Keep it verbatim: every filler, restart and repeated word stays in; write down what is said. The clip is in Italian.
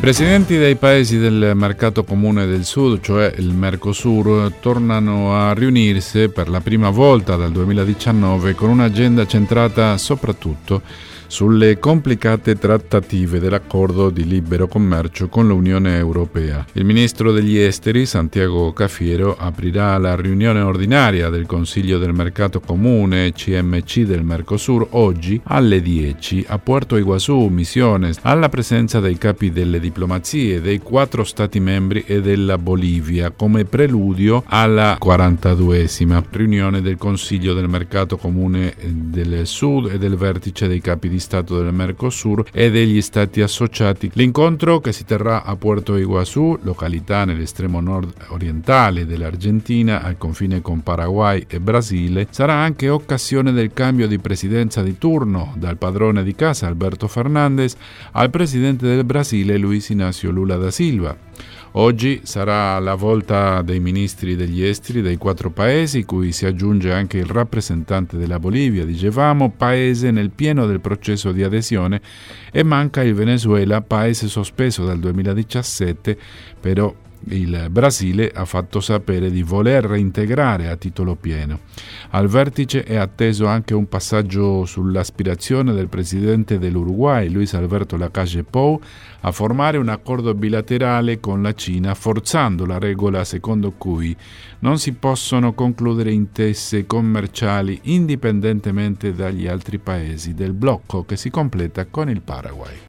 presidenti dei paesi del mercato comune del Sud, cioè il Mercosur, tornano a riunirsi per la prima volta dal duemiladiciannove con un'agenda centrata soprattutto sulle complicate trattative dell'accordo di libero commercio con l'Unione Europea. Il ministro degli esteri, Santiago Cafiero, aprirà la riunione ordinaria del Consiglio del Mercato Comune C M C del Mercosur oggi alle dieci a Puerto Iguazú, Misiones, alla presenza dei capi delle diplomazie dei quattro Stati membri e della Bolivia, come preludio alla quarantaduesima riunione del Consiglio del Mercato Comune del Sud e del vertice dei capi di Stato del Mercosur e degli Stati associati. L'incontro, che si terrà a Puerto Iguazú, località nell'estremo nord orientale dell'Argentina al confine con Paraguay e Brasile, sarà anche occasione del cambio di presidenza di turno dal padrone di casa Alberto Fernández al presidente del Brasile Luis Inácio Lula da Silva. Oggi sarà la volta dei ministri degli esteri dei quattro paesi, cui si aggiunge anche il rappresentante della Bolivia, dicevamo, paese nel pieno del processo di adesione, e manca il Venezuela, paese sospeso dal duemiladiciassette, però il Brasile ha fatto sapere di voler reintegrare a titolo pieno. Al vertice è atteso anche un passaggio sull'aspirazione del presidente dell'Uruguay, Luis Alberto Lacalle Pou, a formare un accordo bilaterale con la Cina, forzando la regola secondo cui non si possono concludere intese commerciali indipendentemente dagli altri paesi del blocco, che si completa con il Paraguay.